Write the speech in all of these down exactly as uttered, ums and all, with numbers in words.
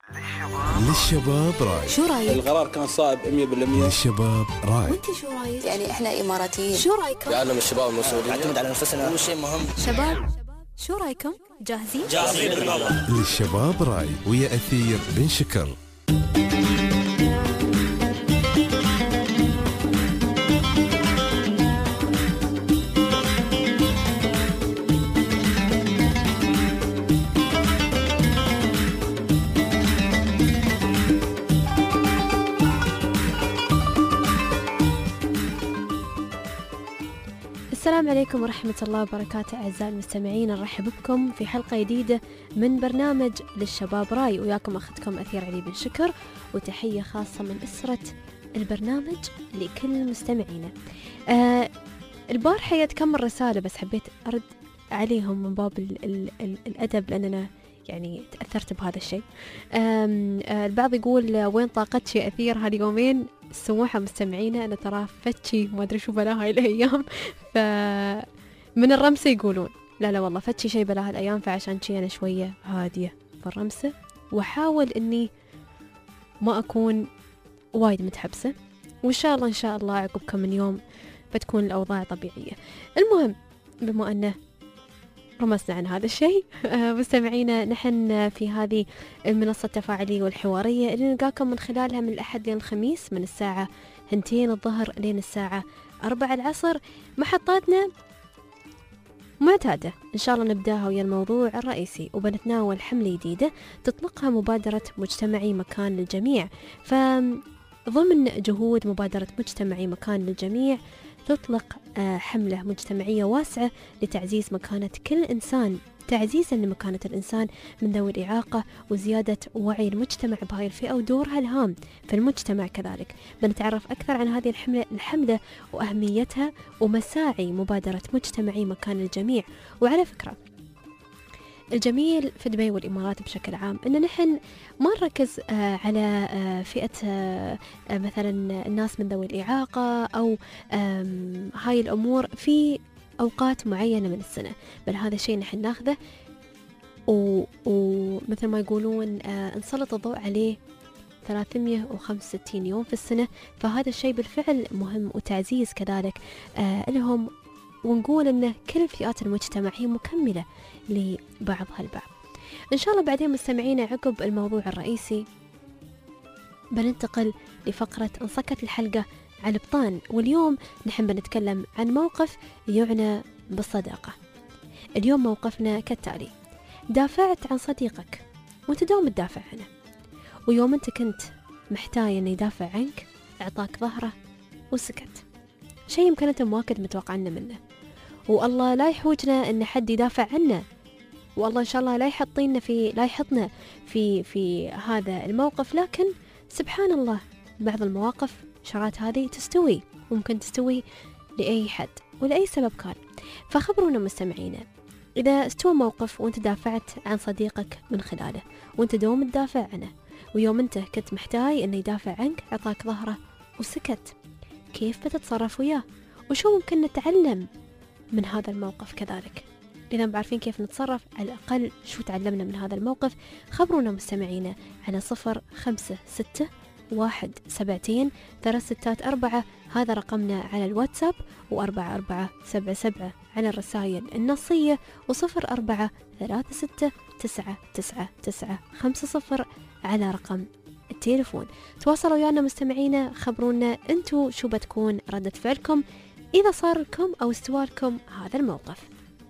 للشباب راي. شو رايك؟ القرار كان صائب مية بالمية. للشباب راي. وانت شو رايك؟ يعني احنا اماراتيين. شو رايكم؟ يعلم الشباب المسؤولية، نعتمد على نفسنا، هو شيء مهم. شباب شو رايكم؟ جاهزين؟ جاهزين بالمرة. للشباب راي ويا أثير بن شكر. السلام عليكم ورحمة الله وبركاته. أعزائي المستمعين، نرحب بكم في حلقة جديدة من برنامج للشباب راي، وياكم أختكم أثير علي بن شكر، وتحية خاصة من أسرة البرنامج لكل مستمعينا. آه البارحة جت كم رسالة بس حبيت أرد عليهم من باب ال ال ال الأدب، لأننا يعني تأثرت بهذا الشيء. آه البعض يقول وين طاقتش يا أثير هاليومين؟ السموحة مستمعينا أنا ترى فتشي ما أدري شو بلاها الأيام، فمن الرمسة يقولون لا لا والله فتشي شي بلاها الأيام، فعشان شي أنا شوية هادية في الرمسة، وأحاول أني ما أكون وايد متحبسة، وإن شاء الله إن شاء الله عقب كم من يوم بتكون الأوضاع طبيعية. المهم بما أنه رمسنا عن هذا الشيء، مستمعينا نحن في هذه المنصة التفاعلية والحوارية اللي نلقاكم من خلالها من الأحد لين الخميس من الساعة هنتين الظهر لين الساعة أربعة العصر. محطاتنا معتادة إن شاء الله نبداها ويا الموضوع الرئيسي، وبنتناول حملة جديدة تطلقها مبادرة مجتمعي مكان للجميع. فضمن جهود مبادرة مجتمعي مكان للجميع تطلق حملة مجتمعية واسعة لتعزيز مكانة كل إنسان، تعزيزا لمكانة الإنسان من ذوي الإعاقة، وزيادة وعي المجتمع بهاي الفئة ودورها الهام في المجتمع. كذلك بنتعرف أكثر عن هذه الحملة الحملة وأهميتها ومساعي مبادرة مجتمعي مكان الجميع. وعلى فكرة الجميل في دبي والإمارات بشكل عام إن نحن ما نركز آه على آه فئة آه مثلا الناس من ذوي الإعاقة أو هاي الأمور في أوقات معينة من السنة، بل هذا الشيء نحن ناخذه ومثل ما يقولون آه نسلط الضوء عليه ثلاثمية وخمسة وستين يوم في السنة. فهذا الشيء بالفعل مهم، وتعزيز كذلك آه لهم، ونقول أن كل فئات المجتمع هي مكملة لبعضها البعض. إن شاء الله بعدين مستمعينا عقب الموضوع الرئيسي بننتقل لفقرة انصكت الحلقة على البطان، واليوم نحن بنتكلم عن موقف يعنى بالصداقة. اليوم موقفنا كالتالي: دافعت عن صديقك وانت دوم تدافع عنه، ويوم انت كنت محتاج انه يدافع عنك اعطاك ظهره وسكت، شيء يمكن انت مواكد متوقعنا منه، والله لا يحوجنا ان حد يدافع عنا، والله ان شاء الله لا يحطينا في لا يحطنا في في هذا الموقف. لكن سبحان الله بعض المواقف شرات هذه تستوي، ممكن تستوي لأي حد ولأي سبب كان. فخبرونا مستمعينا إذا استوى موقف وانت دافعت عن صديقك من خلاله، وانت دوم تدافع عنه، ويوم انت كنت محتاج انه يدافع عنك عطاك ظهره وسكت، كيف بتتصرف وياه؟ وشو ممكن نتعلم من هذا الموقف كذلك؟ إذا بعرفين كيف نتصرف، على الأقل شو تعلمنا من هذا الموقف؟ خبرونا مستمعينا على صفر خمسة ستة واحد سبعتين ثلاث ستات أربعة، هذا رقمنا على الواتساب، وأربعة أربعة سبعة سبعة على الرسائل النصية، وصفر أربعة ثلاثة ستة تسعة تسعة تسعة خمسة صفر على رقم التليفون. تواصلوا ويانا مستمعينا، خبرونا انتو شو بتكون ردة فعلكم إذا صار لكم أو استوالكم هذا الموقف.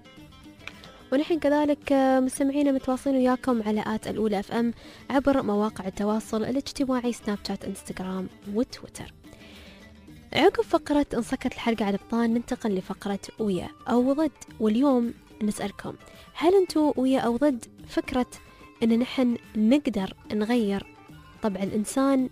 ونحن كذلك مستمعينا متواصلين وياكم على آت الأولى أف أم عبر مواقع التواصل الاجتماعي سناب شات، انستغرام وتويتر. عقب فقرة انصكت الحلقة على البطان ننتقل لفقرة ويا أو ضد، واليوم نسألكم هل أنتوا ويا أو ضد فكرة أن نحن نقدر نغير طبع الإنسان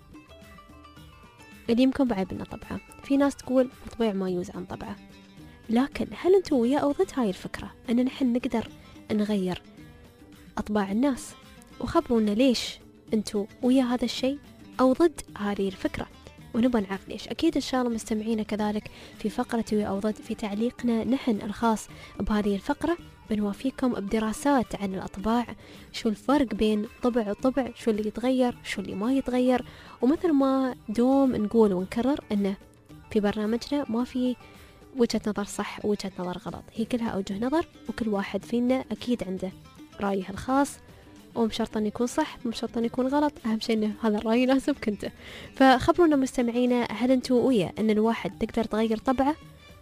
اللي يمكن بعيبنا طبعه؟ في ناس تقول الطبيع ما يوز عن طبعه، لكن هل أنتوا ويا أو ضد هاي الفكرة أن نحن نقدر نغير أطباع الناس؟ وخبرونا ليش أنتوا ويا هذا الشيء أو ضد هذه الفكرة، ونبغى نعرف ليش. أكيد إن شاء الله مستمعينا كذلك في فقرة ويا أو ضد في تعليقنا نحن الخاص بهذه الفقرة بنوافيكم بدراسات عن الأطباع، شو الفرق بين طبع وطبع، شو اللي يتغير شو اللي ما يتغير. ومثل ما دوم نقول ونكرر أنه في برنامجنا ما في وجهة نظر صح ووجهة نظر غلط، هي كلها أوجه نظر، وكل واحد فينا أكيد عنده رأيه الخاص، ومو شرط أن يكون صح مو شرط أن يكون غلط، أهم شيء أنه هذا الرأي يناسبك أنت. فخبرونا مستمعينا، هل أنتوا ويا أن الواحد تقدر تغير طبعه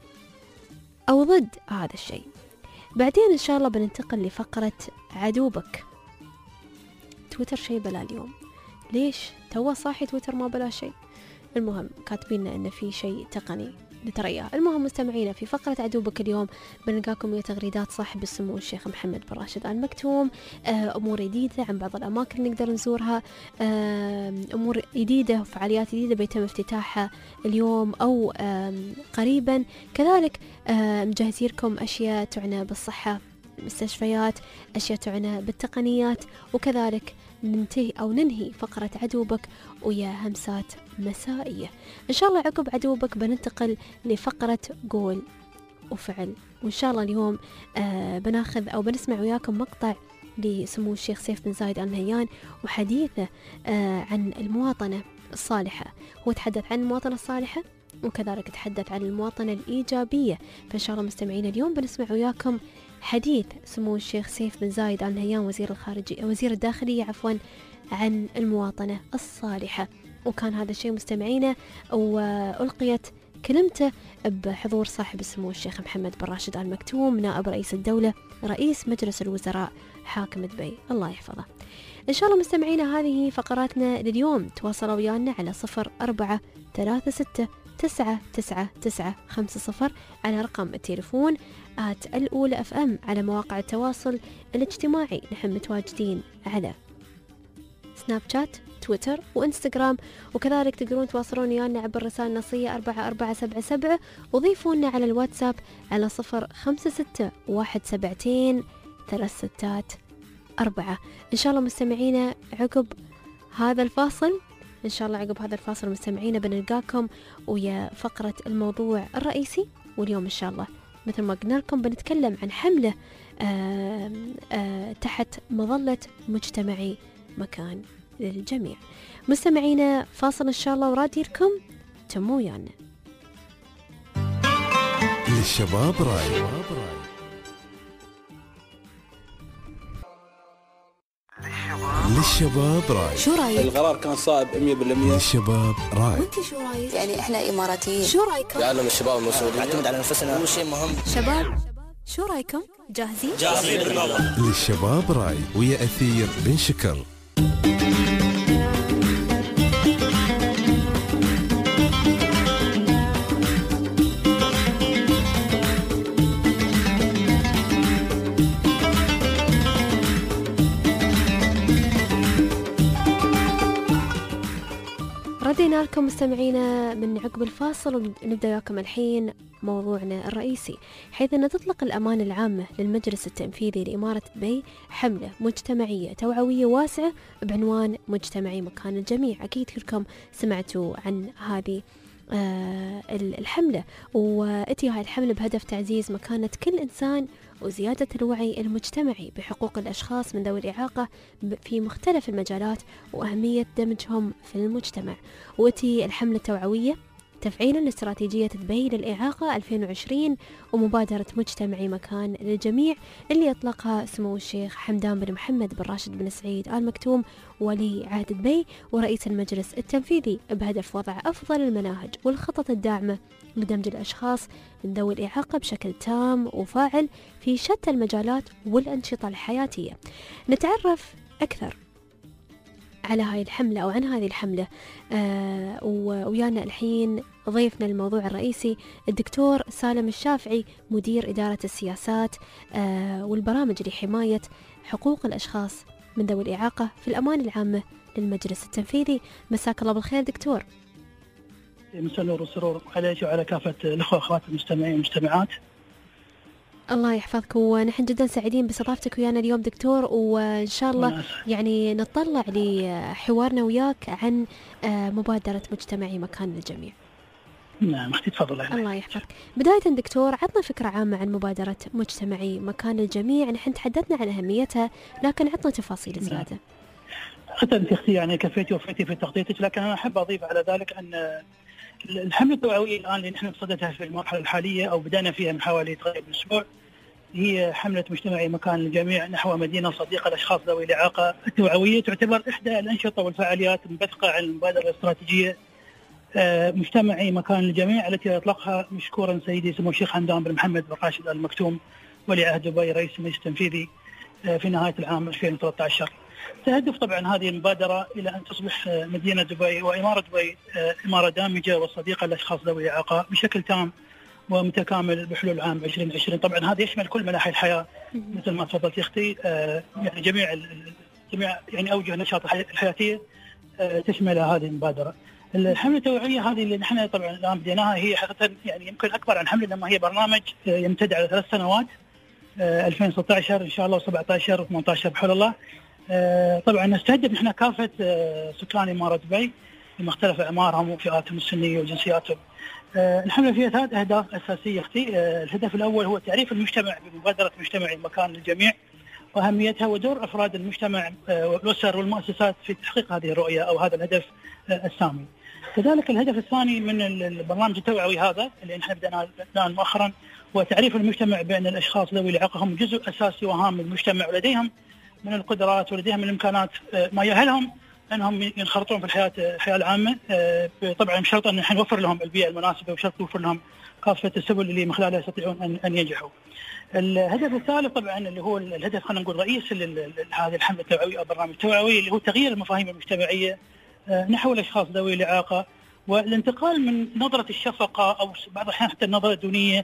أو ضد هذا الشيء؟ بعدين إن شاء الله بننتقل لفقرة عدوبك. تويتر شيء بلا اليوم، ليش؟ توا صاحي تويتر ما بلا شيء. المهم كاتبيننا أن في شيء تقني نترياه. المهم مستمعينا، في فقرة عدوبك اليوم بنلقاكم ويا تغريدات صاحب السمو الشيخ محمد بن راشد آل مكتوم، أمور جديدة عن بعض الأماكن نقدر نزورها، أمور جديدة وفعاليات جديدة بيتم افتتاحها اليوم أو قريبا. كذلك مجهزيركم أشياء تعنى بالصحة، مستشفيات، أشياء تعنى بالتقنيات، وكذلك ننتهي أو ننهي فقرة عدوبك ويا همسات مسائية. إن شاء الله عقب عدوبك بننتقل لفقرة قول وفعل، وإن شاء الله اليوم آه بناخذ أو بنسمع وياكم مقطع لسمو الشيخ سيف بن زايد آل نهيان وحديثه آه عن المواطنة الصالحة. هو تحدث عن المواطنة الصالحة وكذلك تحدث عن المواطنة الإيجابية. فإن شاء الله مستمعين اليوم بنسمع وياكم حديث سمو الشيخ سيف بن زايد آل نهيان وزير الخارجية وزير الداخلية عفوا عن المواطنة الصالحة. وكان هذا الشيء مستمعينا وألقيت كلمته بحضور صاحب السمو الشيخ محمد بن راشد آل مكتوم نائب رئيس الدولة رئيس مجلس الوزراء حاكم دبي الله يحفظه. إن شاء الله مستمعينا هذه فقراتنا لليوم. تواصلوا ويانا على صفر أربعة ثلاثة ستة تسعة تسعة تسعة خمسة صفر على رقم التليفون آت الأولى أف أم. على مواقع التواصل الاجتماعي نحن متواجدين على سناب شات، تويتر وإنستغرام، وكذلك تقدرون تواصلون ويانا عبر رسائل نصية أربعة أربعة سبعة سبعة، وضيفونا على الواتساب على صفر خمسة ستة واحد سبعتين ثلاث ستات أربعة. إن شاء الله مستمعينا عقب هذا الفاصل إن شاء الله عقب هذا الفاصل مستمعينا بنلقاكم ويا فقرة الموضوع الرئيسي. واليوم إن شاء الله مثل ما قلنا لكم بنتكلم عن حملة آآ آآ تحت مظلة مجتمعي مكان للجميع. مستمعينا فاصل إن شاء الله وراديركم تموا ويانا. للشباب راي، للشباب راي. شو رايك؟ القرار كان صائب مية بالمية. للشباب راي. وانت شو رايك؟ يعني احنا اماراتيين، شو رايكم؟ يعلم الشباب المسؤولين نعتمد على انفسنا، هو شيء مهم. شباب شو رايكم؟ جاهزين؟ جاهزين بالموضوع. للشباب راي ويا أثير بن شكر. ردينا لكم مستمعينا من عقب الفاصل، ونبدأ وياكم الحين موضوعنا الرئيسي، حيث أن تطلق الأمانة العامة للمجلس التنفيذي لإمارة دبي حملة مجتمعية توعوية واسعة بعنوان مجتمعي مكان الجميع. أكيد كلكم سمعتوا عن هذه آه الحملة، وأتي هاي الحملة بهدف تعزيز مكانة كل إنسان وزيادة الوعي المجتمعي بحقوق الأشخاص من ذوي الإعاقة في مختلف المجالات وأهمية دمجهم في المجتمع. وأتي الحملة التوعوية تفعيلا لاستراتيجية دبي للإعاقة ألفين وعشرين ومبادرة مجتمعي مكان للجميع اللي أطلقها سمو الشيخ حمدان بن محمد بن راشد بن سعيد آل مكتوم ولي عهد دبي ورئيس المجلس التنفيذي، بهدف وضع أفضل المناهج والخطط الداعمة لدمج الأشخاص من ذوي الإعاقة بشكل تام وفاعل في شتى المجالات والأنشطة الحياتية. نتعرف أكثر على هاي الحملة أو عن هذه الحملة آه ويانا الحين ضيفنا الموضوع الرئيسي الدكتور سالم الشافعي، مدير إدارة السياسات آه والبرامج لحماية حقوق الأشخاص من ذوي الإعاقة في الأمانة العامة للمجلس التنفيذي. مساك الله بالخير دكتور. مساء النور والسرور عليك وعلى كافة الأخوة وأخوات المستمعين والمستمعات. الله يحفظك، ونحن جدا سعيدين باستضافتك ويانا اليوم دكتور، وإن شاء الله يعني نتطلع لحوارنا وياك عن مبادرة مجتمعي مكان للجميع. نعم اختي تفضل. الله يحفظك. بداية دكتور، عطنا فكرة عامة عن مبادرة مجتمعي مكان الجميع. نحن تحدثنا عن أهميتها، لكن عطنا تفاصيل زيادة. أنت أختي يعني كفيتي وفيتي في تغطيتك، لكن أنا أحب أضيف على ذلك أن الحملة التوعوية الآن اللي نحن بصددها في المرحلة الحالية أو بدأنا فيها من حوالي تقريبا أسبوع، هي حملة مجتمعي مكان الجميع نحو مدينة صديقة للأشخاص ذوي الإعاقة. التوعوية تعتبر إحدى الأنشطة والفعاليات المنبثقة عن المبادرة الاستراتيجية مجتمعي مكان الجميع التي أطلقها مشكورا سيدي سمو الشيخ حمدان بن محمد بن راشد آل مكتوم ولي عهد دبي رئيس المجلس التنفيذي في نهاية العام ألفين وثلاثة عشر. تهدف طبعا هذه المبادرة إلى أن تصبح مدينة دبي وإمارة دبي إمارة دامجة وصديقة للأشخاص ذوي الإعاقة بشكل تام ومتكامل بحلول عام عشرين عشرين. طبعا هذا يشمل كل مناحي الحياة مثل ما تفضلت أختي، يعني جميع جميع يعني أوجه النشاط الحياتية تشمل هذه المبادرة. الحملة التوعوية هذه اللي نحن طبعا الآن بديناها هي حقيقة يعني يمكن أكبر عن حملة، لما هي برنامج يمتد على ثلاث سنوات ألفين وستة عشر إن شاء الله وسبعة عشر وثمانية عشر بحول الله. طبعا نستهدف نحن كافة سكان إمارة دبي بمختلف أعمارهم وفئاتهم السنية وجنسياتهم. الحملة فيها ثلاث أهداف أساسية أختي. الهدف الأول هو تعريف المجتمع بمبادرة مجتمعي مكان للجميع وأهميتها ودور أفراد المجتمع والأسر والمؤسسات في تحقيق هذه الرؤية أو هذا الهدف السامي. كذلك الهدف الثاني من البرنامج التوعوي هذا اللي نحن بدأنا الآن مؤخرا هو تعريف المجتمع بأن الأشخاص ذوي الإعاقة هم جزء أساسي وهام من المجتمع ولديهم من القدرات ولديهم من الإمكانات ما يؤهلهم أنهم ينخرطون في الحياة الحياة العامة، طبعا بشرط أن نحن نوفر لهم البيئة المناسبة وبشرط نوفر لهم كافة السبل اللي من خلالها يستطيعون أن أن ينجحوا. الهدف الثالث طبعا اللي هو الهدف خلينا نقول رئيس هذه الحملة التوعوية أو البرنامج التوعوي اللي هو تغيير المفاهيم المجتمعية نحو الأشخاص ذوي الإعاقة والانتقال من نظرة الشفقة أو بعض الأحيان حتى النظرة الدونية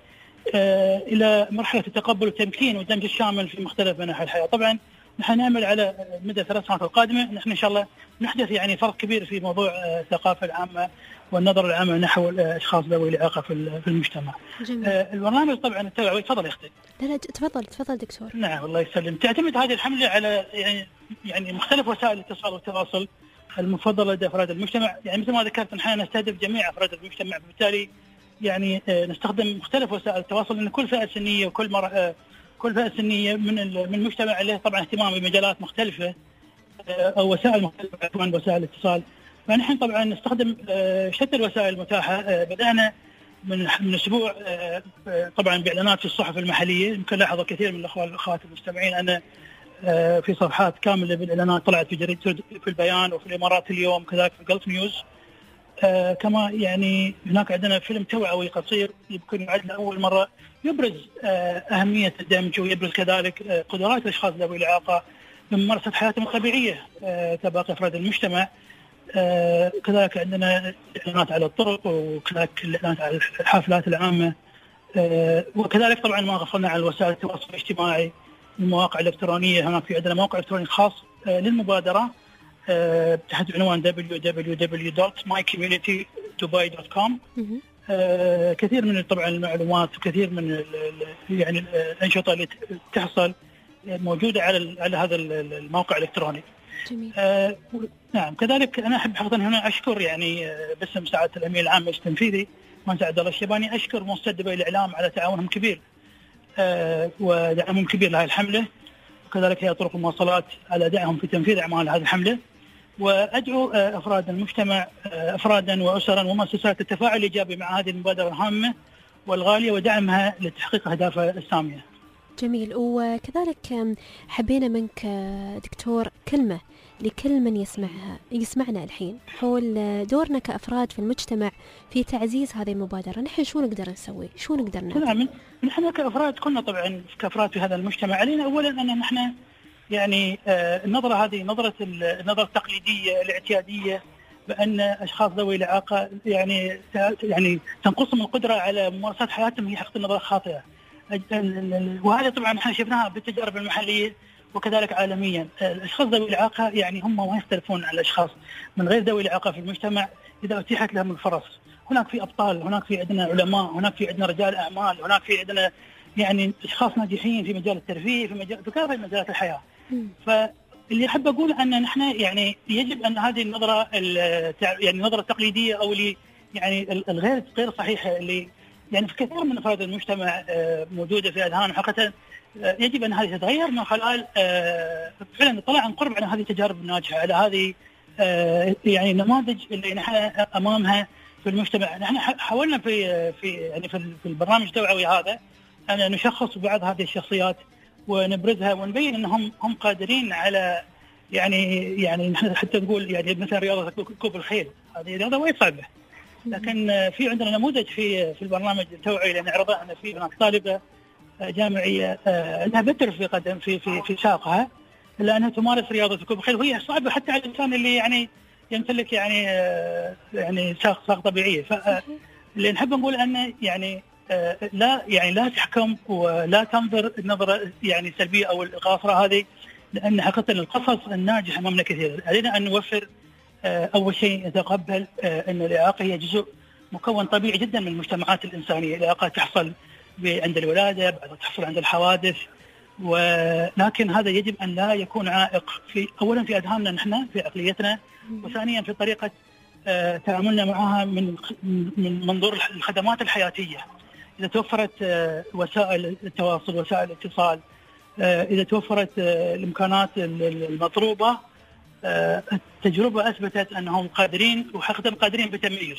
إلى مرحلة التقبل والتمكين والدمج الشامل في مختلف مناحي الحياة. طبعا نحن نعمل على مدى ثلاث سنوات القادمة نحن إن شاء الله نحدث يعني فرق كبير في موضوع الثقافة العامة والنظرة العامة نحو الأشخاص ذوي الإعاقة في المجتمع. جميل. البرنامج طبعا التوعوي تفضل أختي. لا لا تفضل تفضل دكتور. نعم الله يسلم. تعتمد هذه الحملة على يعني يعني مختلف وسائل الاتصال والتواصل المفضلة لدى أفراد المجتمع. يعني مثل ما ذكرت نحن نستهدف جميع أفراد المجتمع، بالتالي يعني نستخدم مختلف وسائل التواصل لأن كل فئة سنية وكل مرة كل فئة سنية من من المجتمع له طبعا اهتمام بمجالات مختلفة أو وسائل مختلفة عن وسائل الاتصال. فنحن طبعا نستخدم شتى الوسائل المتاحة. بدأنا من من أسبوع طبعا بإعلانات في الصحف المحلية. يمكن لاحظوا كثير من الأخوة والأخوات المستمعين أن في صفحات كاملة بالإعلانات طلعت في جريدة في البيان وفي الإمارات اليوم كذلك في جلف نيوز. آه كما يعني هناك عندنا فيلم توعوي قصير يمكن يعد لأول مرة يبرز آه أهمية الدمج ويبرز كذلك آه قدرات الأشخاص ذوي الإعاقة بممارسة حياتهم الطبيعية آه كباقي أفراد المجتمع. آه كذلك عندنا إعلانات على الطرق وكذلك الإعلانات على الحافلات العامة آه وكذلك طبعا ما غفلنا عن وسائل التواصل الاجتماعي المواقع الإلكترونية. هناك في عندنا موقع إلكتروني خاص آه للمبادرة أه تحت عنوان دبليو دبليو دبليو دوت ماي كوميونيتي دبي دوت كوم. أه كثير من طبعا المعلومات وكثير من يعني الأنشطة اللي تحصل موجودة على على هذا الموقع الإلكتروني. جميل. أه نعم. كذلك أنا أحب حقيقة هنا أشكر يعني باسم سعادة الأمين العام التنفيذي مهندس عبد الله الشيباني أشكر مؤسسة دبي الإعلام على تعاونهم كبير أه ودعمهم كبير لهذه الحملة، وكذلك هي طرق المواصلات على دعمهم في تنفيذ أعمال هذه الحملة. وأدعو أفراد المجتمع أفرادا وأسرا ومؤسسات التفاعل الإيجابي مع هذه المبادرة الهامة والغالية ودعمها لتحقيق أهدافها السامية. جميل. وكذلك حبينا منك دكتور كلمة لكل من يسمعها يسمعنا الحين حول دورنا كأفراد في المجتمع في تعزيز هذه المبادرة. نحن شو نقدر نسوي؟ شو نقدر نعمل؟ نعم نحن كأفراد كنا طبعا كأفراد في هذا المجتمع علينا أولا أن نحن يعني النظرة هذه نظرة النظرة التقليدية الاعتيادية بأن أشخاص ذوي الإعاقة يعني يعني تنقصهم القدرة على ممارسة حياتهم هي حقيقة نظرة خاطئة. وهذا طبعا نحن شفناها بالتجارب المحلية وكذلك عالميا. الأشخاص ذوي الإعاقة يعني هم ما يختلفون عن الأشخاص من غير ذوي الإعاقة في المجتمع إذا أتيحت لهم الفرص. هناك في أبطال، هناك في عندنا علماء، هناك في عندنا رجال أعمال، هناك في عندنا يعني أشخاص ناجحين في مجال الترفيه في مجال في كافة مجالات الحياة. فاللي أحب أقول أن نحن يعني يجب أن هذه النظرة يعني النظرة التقليدية أو اللي يعني الغير غير صحيحه اللي يعني في كثير من افراد المجتمع موجوده في اذهانهم حقيقه، يجب ان هذه تتغير من خلال فعلا نطلع عن قرب على هذه التجارب الناجحه، على هذه يعني النماذج اللي نحن امامها في المجتمع. نحن حاولنا في في يعني في البرنامج التوعوي هذا ان نشخص بعض هذه الشخصيات ونبرزها ونبين انهم هم قادرين على يعني يعني نحن حتى نقول يعني مثلا رياضه ركوب الخيل، هذه رياضه وايد صعبه، لكن في عندنا نموذج في في البرنامج التوعوي اللي نعرضه ان في هناك طالبه جامعيه انها بتر في قدم في في في ساقها، الا انها تمارس رياضه ركوب الخيل وهي صعبه حتى على الانسان اللي يعني يمتلك يعني يعني ساق ساق طبيعيه. فاللي نحب نقول انه يعني لا يعني لا تحكم ولا تنظر النظره يعني السلبيه او القاصره هذه، لان حقيقه القصص الناجحه امامنا كثير. علينا ان نوفر اول شيء نتقبل ان الاعاقه هي جزء مكون طبيعي جدا من المجتمعات الانسانيه. الاعاقه تحصل عند الولاده، بعدها تحصل عند الحوادث، ولكن هذا يجب ان لا يكون عائق في اولا في اذهاننا نحن في عقليتنا، وثانيا في طريقه تعاملنا معها من من منظور الخدمات الحياتيه. اذا توفرت وسائل التواصل، وسائل الاتصال، اذا توفرت الامكانات المطلوبه، التجربه اثبتت انهم قادرين وحقيقه قادرين بتميز.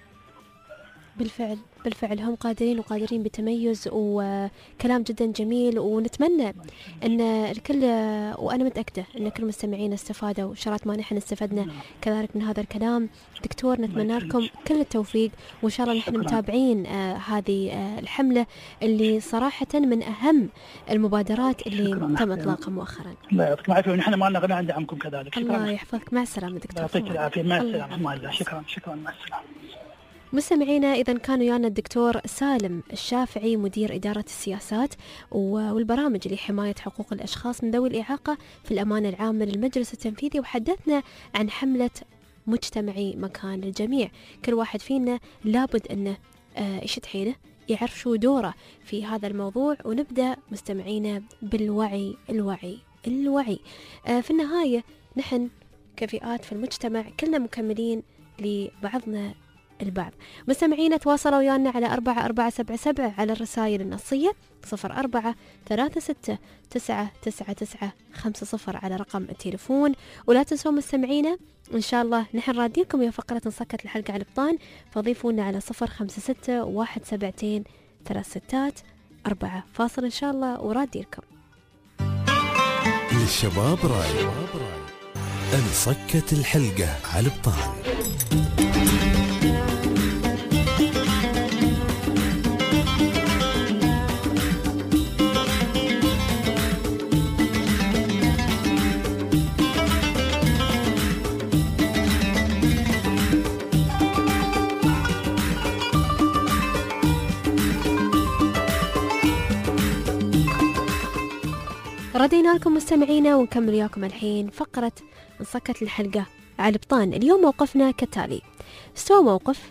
بالفعل بالفعل هم قادرين وقادرين بتميز، وكلام جدا جميل، ونتمنى ان الكل، وانا متاكده ان كل مستمعينا استفادوا وشرات ما نحن استفدنا كذلك من هذا الكلام. دكتور نتمنى لكم كل التوفيق، وان شاء الله نحن متابعين آه هذه آه الحمله اللي صراحه من اهم المبادرات اللي تم اطلاقها مؤخرا. الله يعطيكم العافيه، ونحن ما لنا غنى عن دعمكم كذلك. الله يحفظك، مع السلامه دكتور. يعطيك العافيه، مع السلامه. مع الله. شكرا شكرا، مع السلامه. مستمعينا، إذا كانوا ويانا الدكتور سالم الشافعي مدير إدارة السياسات والبرامج لحماية حقوق الأشخاص من ذوي الإعاقة في الأمانة العامة للمجلس التنفيذي، وحدثنا عن حملة مجتمعي مكان للجميع. كل واحد فينا لابد أنه يشد حيله، يعرف شو دوره في هذا الموضوع، ونبدأ مستمعينا بالوعي الوعي الوعي. في النهاية نحن كفئات في المجتمع كلنا مكملين لبعضنا البعض. مستمعينا تواصلوا ويانا على أربعة أربعة سبعة سبعة على الرسائل النصية صفر أربعة ثلاثة ستة تسعة تسعة تسعة خمسة صفر على رقم التليفون. ولا تنسوا مستمعينا إن شاء الله نحن رادينكم يا فقرة نسكت الحلقة على البطان، فضيفونا على صفر خمسة ستة واحد سبعتين ثلاث ستات أربعة. فاصل إن شاء الله ورادينكم. للشباب راي نسكت الحلقة على البطان. ردينا لكم مستمعينا، ونكمل وياكم الحين فقرة نسكت الحلقة على البطان. اليوم موقفنا كالتالي: استوى موقف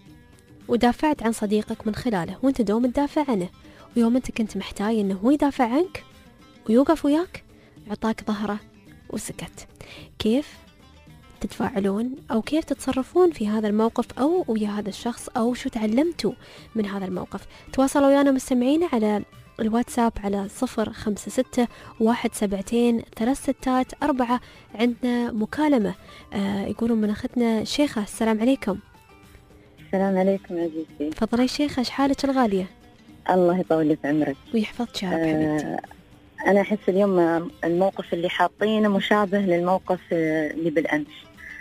ودافعت عن صديقك من خلاله، وانت دوم تدافع عنه، ويوم انت كنت محتاج انه هو يدافع عنك ويوقف وياك عطاك ظهره وسكت. كيف تتفاعلون أو كيف تتصرفون في هذا الموقف أو ويا هذا الشخص، أو شو تعلمتوا من هذا الموقف؟ تواصلوا ويانا مستمعين على الواتساب على صفر خمسة ستة واحد سبعتين ثلاث ستات أربعة. عندنا مكالمة آه يقولون من أختنا شيخة. السلام عليكم. السلام عليكم عزيزتي. تفضلي شيخة، ايش حالك الغالية؟ الله يطول لك عمرك ويحفظك يا رب حبيبتي. آه أنا أحس اليوم الموقف اللي حاطينه مشابه للموقف اللي بالأمس،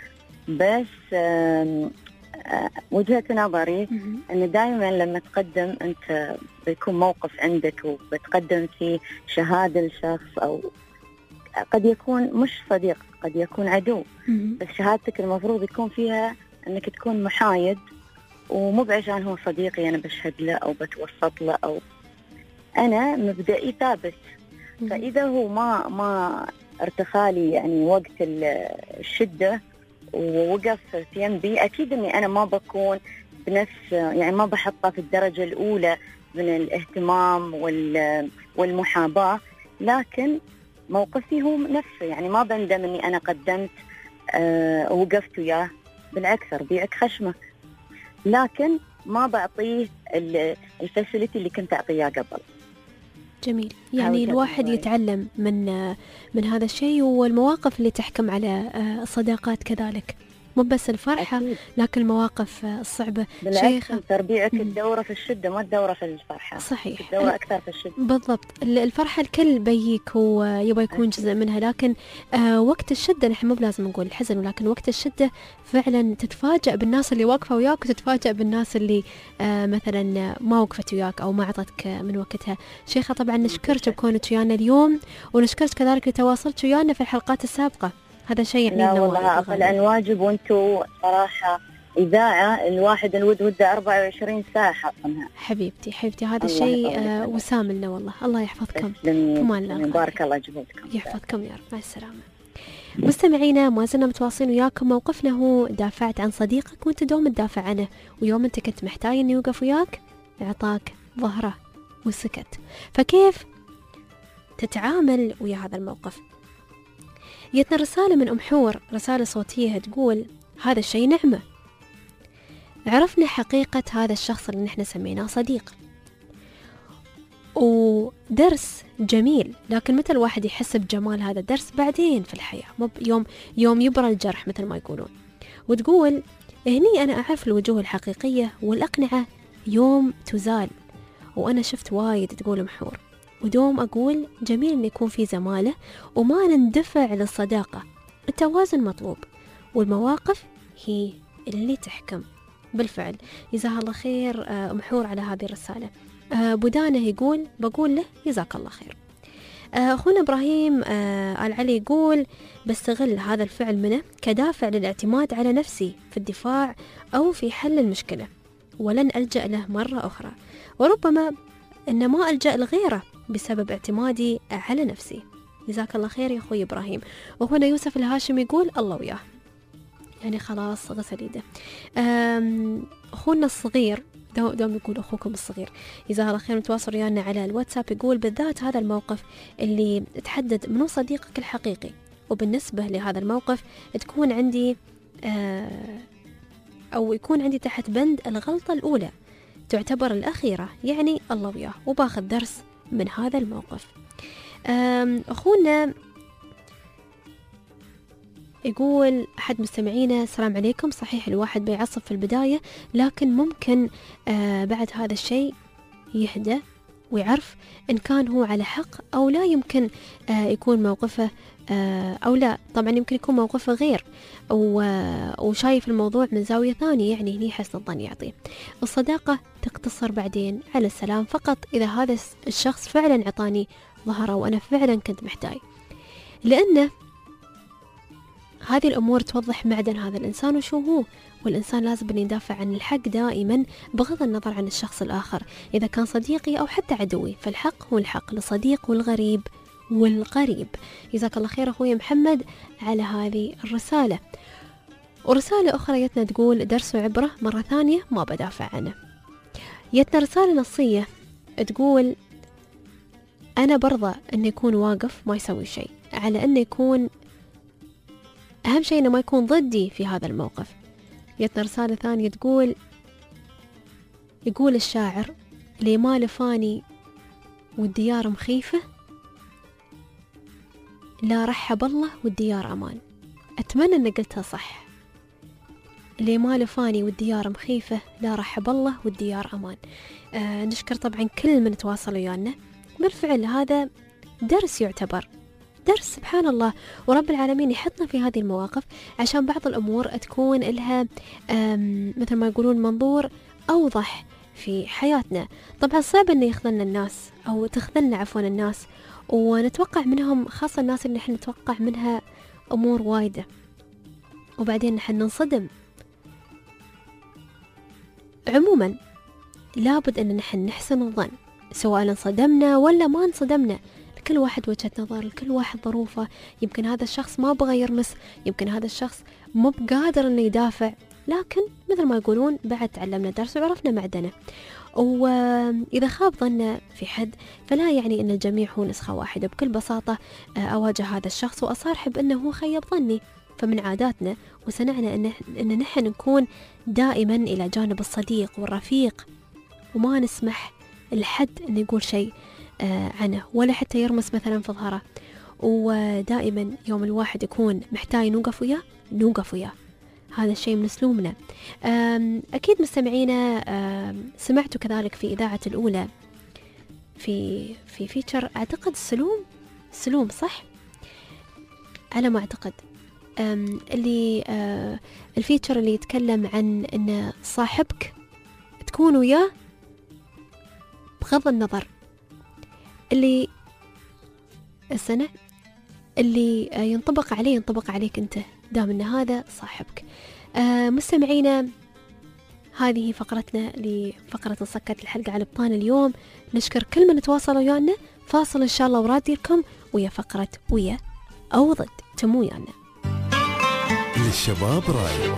بس آه وجهة نظري أن دائما لما تقدم أنت بيكون موقف عندك وبتقدم فيه شهادة لشخص، أو قد يكون مش صديق قد يكون عدو، بس شهادتك المفروض يكون فيها أنك تكون محايد، ومو بعشان هو صديقي أنا بشهد له أو بتوسط له، أو أنا مبدئي ثابت. فإذا هو ما ما ارتخالي يعني وقت الشدة ووقف في ينبي، أكيد أني أنا ما بكون بنفس يعني ما بحطه في الدرجة الأولى من الاهتمام والمحاباة، لكن موقفي هو نفسه، يعني ما بندم أني أنا قدمت أه ووقفت وياه، بالعكس أربيعك خشمك. لكن ما بعطيه الفاسيلتي اللي كنت أعطيها قبل. جميل. يعني الواحد يتعلم من من هذا الشيء، والمواقف اللي تحكم على الصداقات كذلك، مو بس الفرحة أكيد. لكن المواقف الصعبة. بالعكس تربيعك الدورة في الشدة ما الدورة في الفرحة. صحيح. الدورة أكثر في الشدة. بالضبط. الفرحة الكل بيك ويبغى يكون جزء منها، لكن آه وقت الشدة نحن مو بلازم نقول الحزن، ولكن وقت الشدة فعلا تتفاجأ بالناس اللي واقفة وياك، وتتفاجأ بالناس اللي آه مثلا ما وقفت وياك أو ما أعطتك من وقتها. شيخة طبعا نشكرك بكونك ويانا اليوم، ونشكرك كذلك لتواصلك ويانا في الحلقات السابقة. هذا شيء يعني لا والله أقل عن واجب، وانتو صراحة إذاعة الواحد الود وده أربعة وعشرين ساعة حاطنها. حبيبتي حبيبتي هذا الشيء آه وسام لنا والله. الله يحفظكم. بارك الله جهودكم. يحفظكم يا رب. مع السلامة. مستمعينا ما زلنا متواصلين وياكم. موقفنا هو دافعت عن صديقك وانت دوم تدافع عنه، ويوم انت كنت محتاج انه يوقف وياك اعطاك ظهره وسكت. فكيف تتعامل ويا هذا الموقف؟ جتنا رسالة من أم حور، رسالة صوتية تقول هذا الشيء نعمة، عرفنا حقيقة هذا الشخص اللي نحن سميناه صديق، ودرس جميل، لكن متى الواحد يحس بجمال هذا الدرس؟ بعدين في الحياة، مو يوم يوم يبرى الجرح مثل ما يقولون. وتقول هني أنا أعرف الوجوه الحقيقية والأقنعة يوم تزال، وأنا شفت وايد. تقول أم حور ودوم أقول جميل أن يكون في زمالة وما نندفع للصداقة، التوازن مطلوب، والمواقف هي اللي تحكم. بالفعل جزاها الله خير أم حور على هذه الرسالة. بودانه يقول بقول له جزاك الله خير. أخونا إبراهيم آل علي يقول بستغل هذا الفعل منه كدافع للاعتماد على نفسي في الدفاع أو في حل المشكلة، ولن ألجأ له مرة أخرى، وربما إن ما ألجأ لغيره بسبب اعتمادي على نفسي. جزاك الله خير يا أخوي إبراهيم. وهنا يوسف الهاشم يقول الله وياه، يعني خلاص غسل يده. أخونا الصغير دوم يقول أخوكم الصغير، جزاه الله خير، متواصل ويانا على الواتساب، يقول بالذات هذا الموقف اللي تحدد منو صديقك الحقيقي، وبالنسبة لهذا الموقف تكون عندي أو يكون عندي تحت بند الغلطة الأولى تعتبر الأخيرة، يعني الله وياه، وباخذ درس من هذا الموقف. أخونا يقول أحد مستمعينا السلام عليكم، صحيح الواحد بيعصب في البداية، لكن ممكن آه بعد هذا الشيء يهدى ويعرف إن كان هو على حق أو لا. يمكن آه يكون موقفه آه أو لا، طبعا يمكن يكون موقفه غير وشايف الموضوع من زاوية ثانية، يعني هني حسن الظن يعطيه. الصداقة تقتصر بعدين على السلام فقط إذا هذا الشخص فعلا عطاني ظهره وأنا فعلا كنت محتاج، لأنه هذه الأمور توضح معدن هذا الإنسان وشو هو. والإنسان لازم أن يدافع عن الحق دائما بغض النظر عن الشخص الآخر، إذا كان صديقي أو حتى عدوي، فالحق هو الحق للصديق والغريب والقريب. جزاك الله خير أخوي محمد على هذه الرسالة. ورسالة أخرى يتنا تقول درس وعبرة، مرة ثانية ما بدافع عنه. يتنا رسالة نصية تقول أنا برضى أن يكون واقف ما يسوي شيء، على أن يكون أهم شيء أنه ما يكون ضدي في هذا الموقف. يتنا رسالة ثانية تقول يقول الشاعر لي ما لفاني والديار مخيفة لا رحب الله والديار أمان. أتمنى أن قلتها صح، لي ما لفاني والديار مخيفة لا رحب الله والديار أمان. آه نشكر طبعا كل من تواصل ويانا. بالفعل هذا درس، يعتبر درس سبحان الله، ورب العالمين يحطنا في هذه المواقف عشان بعض الأمور تكون لها مثل ما يقولون منظور أوضح في حياتنا. طبعا صعب أن يخذلنا الناس أو تخذلنا عفوا الناس، ونتوقع منهم، خاصة الناس اللي نحن نتوقع منها أمور وايدة، وبعدين نحن ننصدم. عموما لابد أن نحن نحسن الظن سواء انصدمنا ولا ما انصدمنا، كل واحد وجهة نظر، لكل واحد ظروفه. يمكن هذا الشخص ما بغى يرمس، يمكن هذا الشخص مو بقادر انه يدافع، لكن مثل ما يقولون بعد تعلمنا درس وعرفنا معدنه. وإذا خاب ظننا في حد فلا يعني أن الجميع هو نسخة واحدة. بكل بساطة أواجه هذا الشخص وأصارحب أنه هو خيب ظني، فمن عاداتنا وسنعنا أن, إن نحن نكون دائما إلى جانب الصديق والرفيق، وما نسمح لحد أن يقول شيء آه عنه ولا حتى يرمس مثلا في ظهره. ودائما يوم الواحد يكون محتاج نوقف وياه نوقف وياه، هذا الشيء من أسلوبنا. أكيد مستمعينا سمعتوا كذلك في إذاعة الأولى في في فيتشر أعتقد السلوم سلوم صح على ما أعتقد، اللي الفيتشر اللي يتكلم عن أن صاحبك تكون وياه بغض النظر اللي السنة اللي ينطبق عليه ينطبق عليك أنت دام أن هذا صاحبك. آه مستمعينا، هذه فقرتنا لفقرة نسكت الحلقة على بطان اليوم. نشكر كل من تواصلوا ويانا. فاصل إن شاء الله وراديكم ويا فقرة ويا أو ضد تمو ويانا. للشباب راي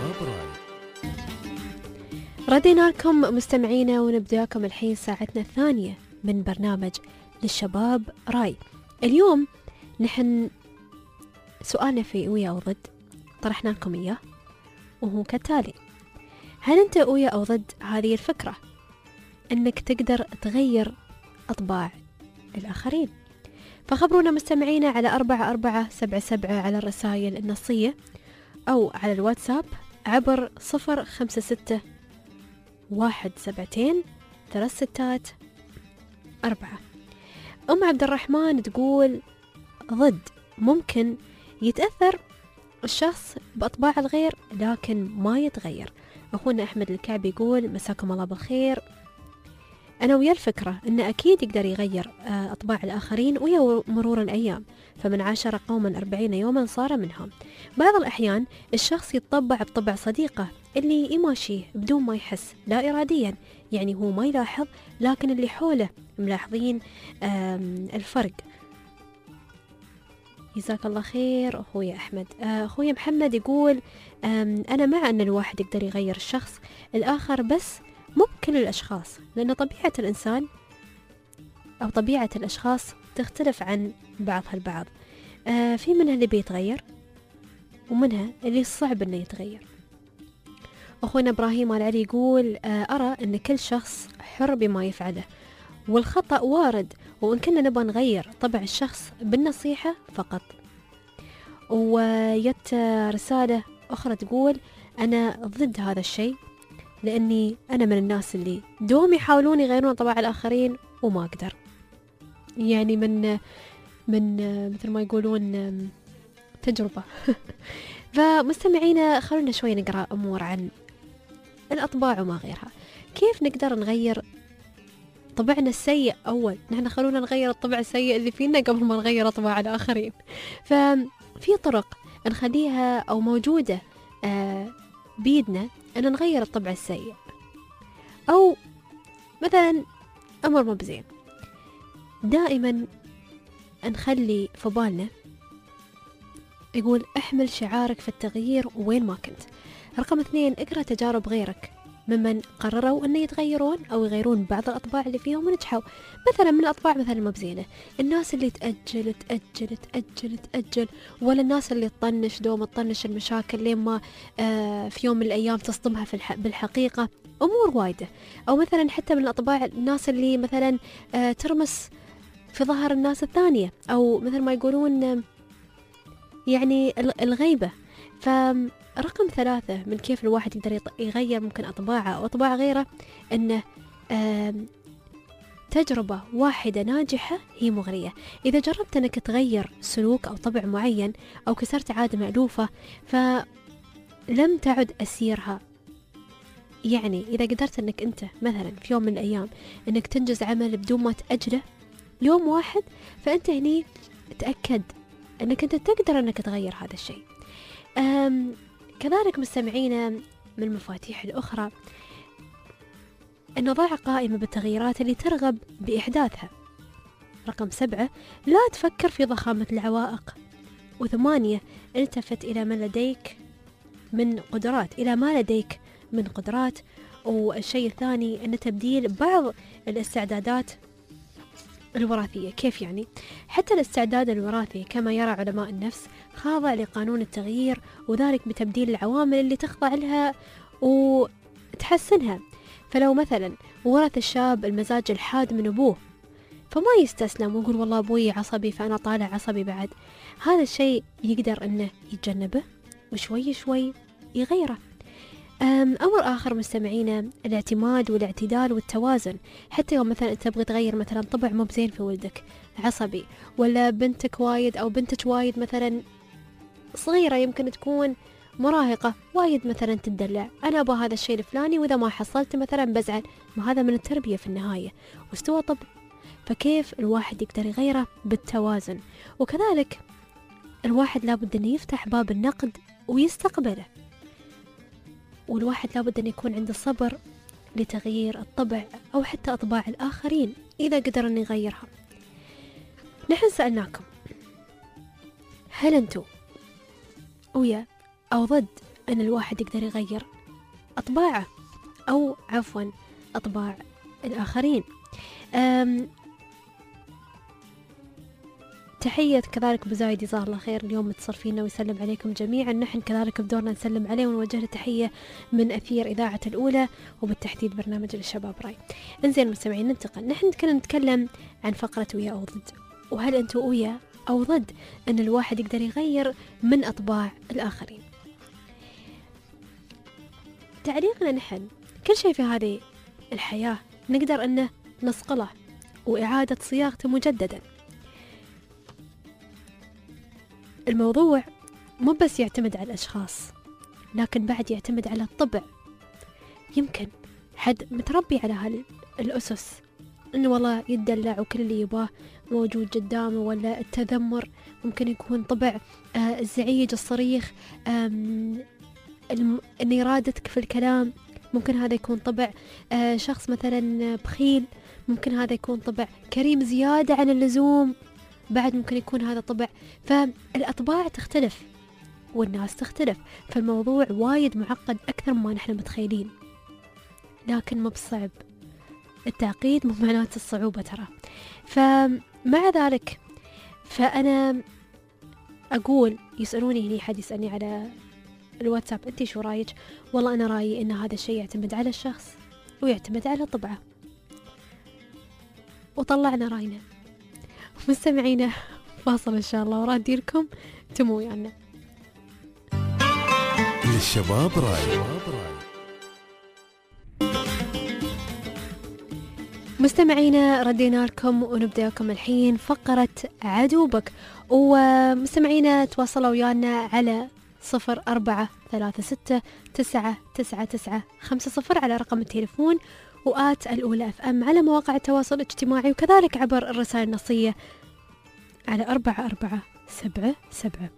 ردينا لكم مستمعينا، ونبدأكم الحين ساعتنا الثانية من برنامج للشباب راي. اليوم نحن سؤالنا في ويا أو ضد طرحنا لكم إياه، وهو كالتالي: هل أنت ويا أو ضد هذه الفكرة أنك تقدر تغير أطباع الآخرين؟ فخبرونا مستمعينا على أربعة أربعة سبعة سبعة على الرسائل النصية أو على الواتساب عبر صفر خمسة ستة واحد سبعتين ثلاث ستات أربعة. أم عبد الرحمن تقول ضد، ممكن يتأثر الشخص بأطباع الغير لكن ما يتغير. أخونا أحمد الكعبي يقول مساكم الله بالخير، أنا ويا الفكرة أن أكيد يقدر يغير أطباع الآخرين ويا مرور الأيام، فمن عاشر قوما أربعين يوما صار منهم. بعض الأحيان الشخص يتطبع بطبع صديقه اللي يماشيه بدون ما يحس لا إراديا، يعني هو ما يلاحظ لكن اللي حوله ملاحظين الفرق. جزاك الله خير أخوي أحمد. أخوي محمد يقول أنا مع أن الواحد يقدر يغير الشخص الآخر، بس مو بكل الأشخاص، لأن طبيعة الإنسان أو طبيعة الأشخاص تختلف عن بعضها البعض. في منها اللي بيتغير ومنها اللي صعب أنه يتغير. أخونا إبراهيم العلي يقول أرى أن كل شخص حر بما يفعله، والخطأ وارد، وإن كنا نبغى نغير طبع الشخص بالنصيحة فقط. ويت رسالة أخرى تقول أنا ضد هذا الشيء، لأني أنا من الناس اللي دوم يحاولون يغيرون طبع الآخرين وما أقدر، يعني من من مثل ما يقولون تجربة. فمستمعينا خلونا شوي نقرأ أمور عن الأطباع وما غيرها. كيف نقدر نغير طبعنا السيء أول؟ نحن خلونا نغير الطبع السيء اللي فينا قبل ما نغير أطباع الآخرين. ففي طرق نخليها أو موجودة آه بيدنا أن نغير الطبع السيء، أو مثلا أمر مو بزين دائما نخلي في بالنا. يقول احمل شعارك في التغيير وين ما كنت. رقم اثنين، اقرأ تجارب غيرك ممن قرروا أن يتغيرون أو يغيرون بعض الأطباع اللي فيهم ونجحوا. مثلا من الأطباع مثلا ما بزينة الناس اللي تأجل تأجل تأجل تأجل، ولا الناس اللي تطنش دوم تطنش المشاكل لين ما آه في يوم من الأيام تصدمها في الح... بالحقيقة. أمور وايدة. أو مثلا حتى من الأطباع الناس اللي مثلا آه ترمس في ظهر الناس الثانية، أو مثل ما يقولون يعني الغيبة. فرقم ثلاثة من كيف الواحد يقدر يغير ممكن أطباعه أو أطباع غيره، أنه تجربة واحدة ناجحة هي مغرية. إذا جربت أنك تغير سلوك أو طبع معين أو كسرت عادة مألوفة فلم تعد أسيرها. يعني إذا قدرت أنك أنت مثلا في يوم من الأيام أنك تنجز عمل بدون ما تأجله يوم واحد، فأنت هني تأكد أنك أنت تقدر أنك تغير هذا الشيء. كذلك مستمعينا من المفاتيح الأخرى أن نضع قائمة بالتغييرات اللي ترغب بإحداثها. رقم سبعة، لا تفكر في ضخامة العوائق. وثمانية، التفت إلى ما لديك من قدرات إلى ما لديك من قدرات. والشيء الثاني أن تبديل بعض الاستعدادات الوراثية. كيف يعني؟ حتى الاستعداد الوراثي كما يرى علماء النفس خاضع لقانون التغيير، وذلك بتبديل العوامل اللي تخضع لها وتحسنها. فلو مثلا ورث الشاب المزاج الحاد من أبوه، فما يستسلم ويقول والله أبوي عصبي فأنا طالع عصبي بعد. هذا الشيء يقدر أنه يتجنبه وشوي شوي يغيره. أمر آخر مستمعينا، الاعتماد والاعتدال والتوازن. حتى يوم مثلا أنت تبغي تغير مثلا طبع مو بزين في ولدك، عصبي، ولا بنتك وايد أو بنتك وايد مثلا صغيرة يمكن تكون مراهقة وايد مثلا تدلع، أنا أبغى هذا الشيء الفلاني وإذا ما حصلت مثلا بزعل، ما هذا من التربية في النهاية واستوى طب. فكيف الواحد يقدر يغيره؟ بالتوازن. وكذلك الواحد لابد أن يفتح باب النقد ويستقبله، والواحد لابد أن يكون عنده صبر لتغيير الطبع أو حتى أطباع الآخرين إذا قدر أن يغيرها. نحن سألناكم، هل أنتوا ويا أو ضد أن الواحد يقدر يغير أطباعه أو عفوا أطباع الآخرين؟ تحية كذلك بزايد جزاه الله خير، اليوم متصل فينا ويسلم عليكم جميعا. نحن كذلك بدورنا نسلم عليه ونوجه له تحية من أثير إذاعة الأولى وبالتحديد برنامج الشباب راي. انزين مستمعين، ننتقل. نحن نتكلم عن فقرة ويا أو ضد، وهل أنتوا ويا أو ضد أن الواحد يقدر يغير من أطباع الآخرين؟ تعليقنا نحن، كل شيء في هذه الحياة نقدر أنه نصقله وإعادة صياغته مجددا. الموضوع مو بس يعتمد على الأشخاص، لكن بعد يعتمد على الطبع. يمكن حد متربي على هالأسس إنه والله يدلع وكل اللي يباه موجود قدامه، ولا التذمر ممكن يكون طبع، آه الزعيج، الصريخ، آم الم... إن إرادتك في الكلام ممكن هذا يكون طبع، آه شخص مثلا بخيل ممكن هذا يكون طبع، كريم زيادة عن اللزوم بعد ممكن يكون هذا طبع. فالأطباع تختلف والناس تختلف، فالموضوع وايد معقد أكثر مما نحن متخيلين، لكن مو بصعب. التعقيد مو معناته الصعوبة ترى. فمع ذلك فأنا أقول، يسألوني هني حد يسألني على الواتساب أنتي شو رايك؟ والله أنا رأيي إن هذا الشيء يعتمد على الشخص ويعتمد على طبعه، وطلعنا راينا. مستمعينا فاصل إن شاء الله وراه ديركم تمو ويانا. للشباب راي. مستمعينا ردينا لكم ونبدأ لكم الحين فقرة عدوبك. ومستمعينا تواصلوا ويانا على صفر أربعة ثلاثة ستة تسعة تسعة تسعة خمسة صفر على رقم التليفون، وآت الأولى أف أم على مواقع التواصل الاجتماعي، وكذلك عبر الرسائل النصية على أربعة أربعة سبعة سبعة.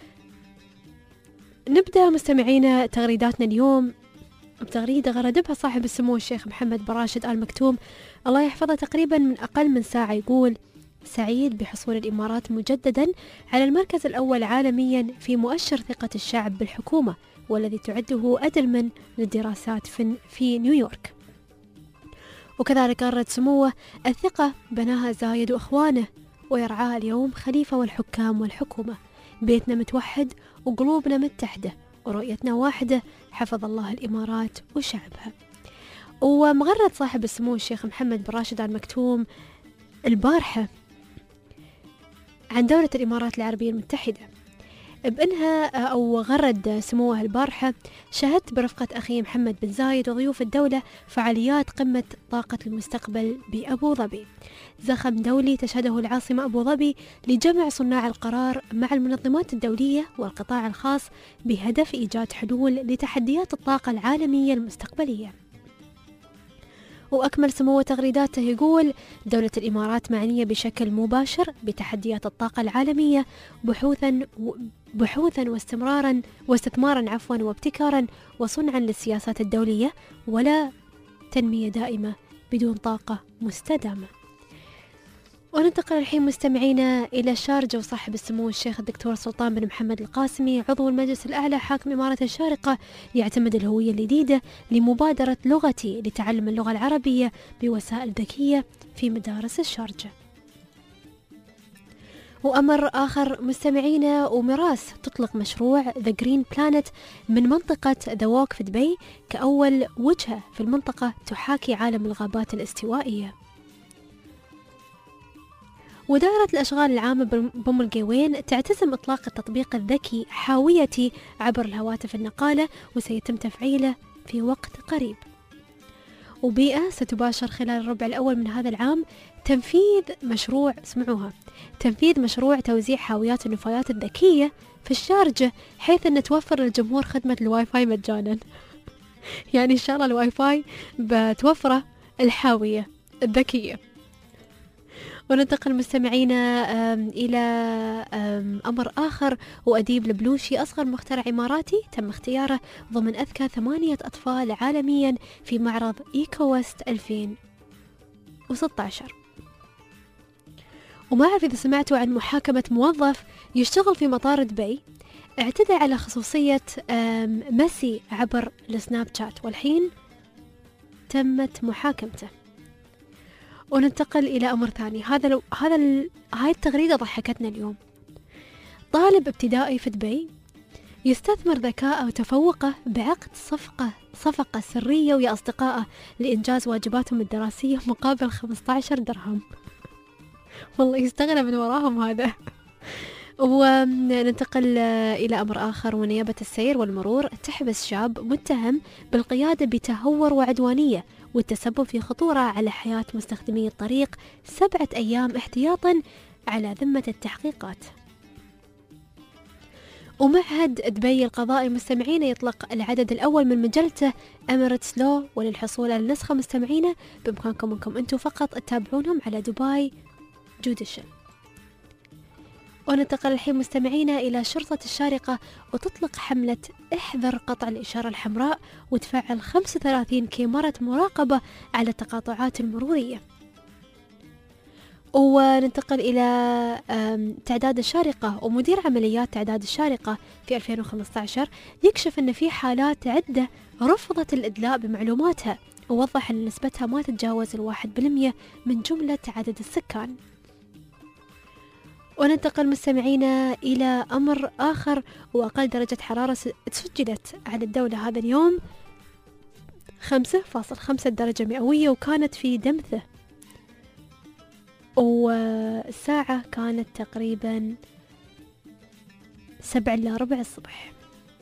نبدأ مستمعينا تغريداتنا اليوم بتغريدة غردبها صاحب السمو الشيخ محمد بن راشد آل مكتوم الله يحفظه تقريبا من أقل من ساعة. يقول: سعيد بحصول الإمارات مجددا على المركز الأول عالميا في مؤشر ثقة الشعب بالحكومة، والذي تعده أدلمن للدراسات في نيويورك. وكذلك غرد سموه: الثقة بناها زايد وأخوانه، ويرعاها اليوم خليفة والحكام والحكومة. بيتنا متوحد وقلوبنا متحدة ورؤيتنا واحدة، حفظ الله الإمارات وشعبها. ومغرد صاحب السمو الشيخ محمد بن راشد آل مكتوم البارحة عن دولة الإمارات العربية المتحدة بأنها، أو غرد سموه البارحة: شهدت برفقة أخي محمد بن زايد وضيوف الدولة فعاليات قمة طاقة المستقبل بأبو ظبي، زخم دولي تشهده العاصمة أبو ظبي لجمع صناع القرار مع المنظمات الدولية والقطاع الخاص بهدف إيجاد حلول لتحديات الطاقة العالمية المستقبلية. وأكمل سمو تغريداته يقول: دولة الإمارات معنية بشكل مباشر بتحديات الطاقة العالمية بحوثا بحوثا واستمرارا واستثمارا عفوا وابتكارا وصنعا للسياسات الدولية، ولا تنمية دائمة بدون طاقة مستدامة. وننتقل الحين مستمعينا إلى الشارجة، وصاحب السمو الشيخ الدكتور سلطان بن محمد القاسمي عضو المجلس الأعلى حاكم إمارة الشارقة يعتمد الهوية الجديدة لمبادرة لغتي لتعلم اللغة العربية بوسائل ذكية في مدارس الشارجة. وأمر آخر مستمعينا، وميراث تطلق مشروع The Green Planet من منطقة The Walk في دبي كأول وجهة في المنطقة تحاكي عالم الغابات الاستوائية. ودائرة الأشغال العامة بأم القوين تعتزم إطلاق التطبيق الذكي حاويتي عبر الهواتف النقالة، وسيتم تفعيله في وقت قريب. وبيئة ستباشر خلال الربع الأول من هذا العام تنفيذ مشروع، اسمعوها، تنفيذ مشروع توزيع حاويات النفايات الذكية في الشارجة، حيث أن توفر للجمهور خدمة الواي فاي مجانا. يعني إن شاء الله الواي فاي بتوفره الحاوية الذكية. وننتقل مستمعينا إلى أمر آخر، وأديب البلوشي أصغر مخترع إماراتي تم اختياره ضمن أذكى ثمانية أطفال عالميا في معرض إيكو ويست ألفين وستة عشر. وما أعرف إذا سمعتوا عن محاكمة موظف يشتغل في مطار دبي اعتدى على خصوصية ميسي عبر السناب شات، والحين تمت محاكمته. وننتقل إلى أمر ثاني. هذا لو هذا ال... هاي التغريدة ضحكتنا اليوم. طالب ابتدائي في دبي يستثمر ذكاءه وتفوقه بعقد صفقة صفقة سرية ويا أصدقائه لإنجاز واجباتهم الدراسية مقابل خمسة عشر درهم. والله يستغنى من وراهم هذا. وننتقل إلى أمر آخر، ونيابة السير والمرور تحبس شاب متهم بالقيادة بتهور وعدوانية والتسبب في خطورة على حياة مستخدمي الطريق سبعة أيام احتياطا على ذمة التحقيقات. ومعهد دبي القضائي مستمعين يطلق العدد الأول من مجلته أميريتس لو، وللحصول على النسخة مستمعين بإمكانكم أنكم أنتم فقط تتابعونهم على دبي جوديشن. وننتقل الحين مستمعينا إلى شرطة الشارقة، وتطلق حملة احذر قطع الإشارة الحمراء، وتفعل خمسة وثلاثين كاميرا مراقبة على التقاطعات المرورية. وننتقل إلى تعداد الشارقة، ومدير عمليات تعداد الشارقة في ألفين وخمسة عشر يكشف أن في حالات عدة رفضت الإدلاء بمعلوماتها، ووضح أن نسبتها ما تتجاوز الواحد بالمية من جملة عدد السكان. وننتقل مستمعينا إلى أمر آخر، وأقل درجة حرارة سجلت على الدولة هذا اليوم خمسة فاصلة خمسة درجة مئوية، وكانت في دمثة، والساعة كانت تقريبا سبعة إلا ربع الصبح.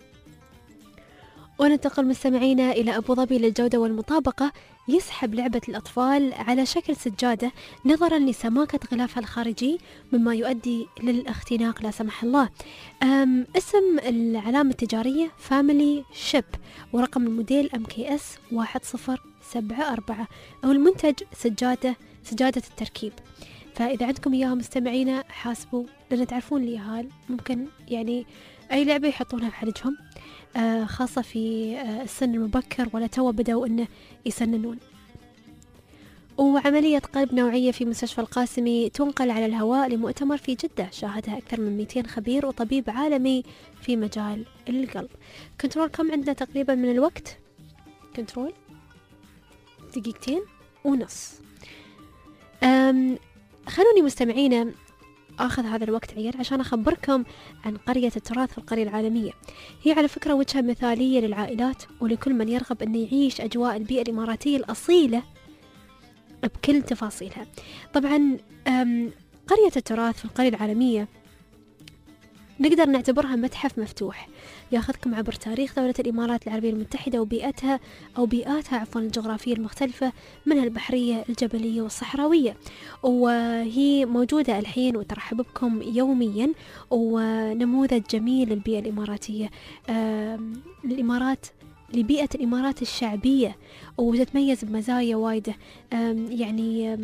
وننتقل مستمعينا إلى أبو ظبي للجودة والمطابقة، يسحب لعبة الأطفال على شكل سجادة نظرا لسماكة غلافها الخارجي مما يؤدي للاختناق لا سمح الله. اسم العلامة التجارية فاميلي شيب، ورقم الموديل أم كي إس واحد صفر سبعة أربعة، أو المنتج سجادة سجادة التركيب. فإذا عندكم إياها مستمعينا حاسبوا، لأن تعرفون اليهال ممكن يعني أي لعبة يحطونها بحلجهم، آه خاصة في آه السن المبكر، ولا توا بدأوا إنه يسننون. وعملية قلب نوعية في مستشفى القاسمي تنقل على الهواء لمؤتمر في جدة شاهدها أكثر من مئتين خبير وطبيب عالمي في مجال القلب. كنترول كم عندنا تقريبا من الوقت؟ كنترول دقيقتين ونص. خلوني مستمعينا أخذ هذا الوقت عيال عشان أخبركم عن قرية التراث في القرية العالمية. هي على فكرة وجهة مثالية للعائلات ولكل من يرغب أن يعيش أجواء البيئة الإماراتية الأصيلة بكل تفاصيلها. طبعا قرية التراث في القرية العالمية نقدر نعتبرها متحف مفتوح ياخذكم عبر تاريخ دولة الإمارات العربية المتحدة وبيئتها أو بيئاتها عفوا الجغرافية المختلفة، منها البحرية الجبلية والصحراوية، وهي موجودة الحين وترحب بكم يوميا، ونموذج جميل للبيئة الإماراتية. الإمارات لبيئة الإمارات الشعبية وتتميز بمزايا وايدة، يعني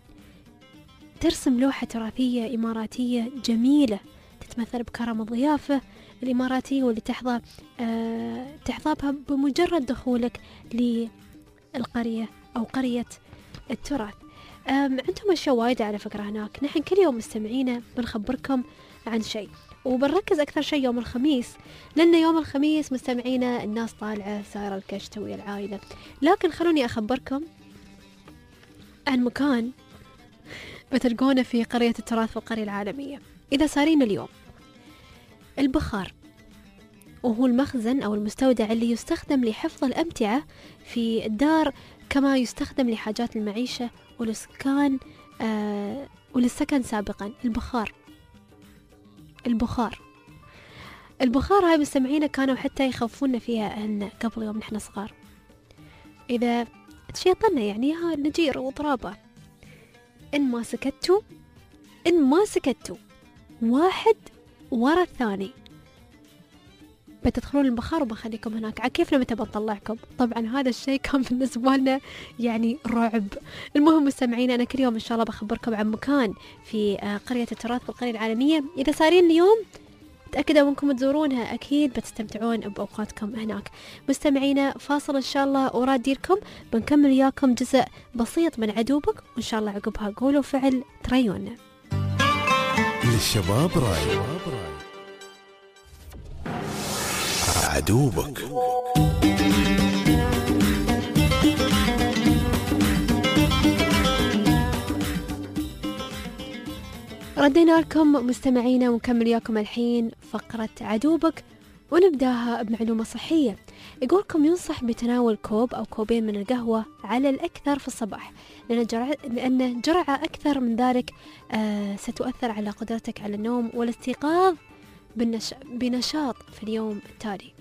ترسم لوحة تراثية إماراتية جميلة تتمثل بكرم الضيافة الإماراتية واللي تحظى أه تحظى بها بمجرد دخولك للقرية أو قرية التراث. عندهم أشياء وايدة على فكرة هناك. نحن كل يوم مستمعينا بنخبركم عن شيء، وبنركز أكثر شيء يوم الخميس، لأن يوم الخميس مستمعينا الناس طالعة سايرة الكشتة ويا العائلة. لكن خلوني أخبركم عن مكان بتلقونه في قرية التراث في القرية العالمية. إذا صارين اليوم البخار، وهو المخزن أو المستودع اللي يستخدم لحفظ الأمتعة في الدار، كما يستخدم لحاجات المعيشة والسكان آه وللسكن سابقا. البخار البخار البخار هاي مستمعينا كانوا حتى يخوفونا فيها أن قبل يوم نحن صغار، إذا تشيطنا يعني ها نجير وضرابة، إن ما سكتوا إن ما سكتوا واحد ورا الثاني بتدخلون البخار وبخليكم هناك، عكيفنا متى بنطلعكم. طبعا هذا الشيء كان بالنسبة لنا يعني رعب. المهم مستمعين، أنا كل يوم إن شاء الله بخبركم عن مكان في قرية التراث بالقرية العالمية. إذا صارين اليوم تأكدوا أنكم تزورونها، أكيد بتستمتعون بأوقاتكم هناك. مستمعينا فاصل إن شاء الله وراد ديركم بنكمل إياكم جزء بسيط من عدوبك، وإن شاء الله عقبها قولوا فعل تريونا. للشباب راي عدوبك. ردينا لكم مستمعينا ونكمل إياكم الحين فقرة عدوبك، ونبداها بمعلومة صحية. يقولكم ينصح بتناول كوب أو كوبين من القهوة على الأكثر في الصباح، لأن جرعة, لأن جرعة أكثر من ذلك آه ستؤثر على قدرتك على النوم والاستيقاظ بالنش... بنشاط في اليوم التالي.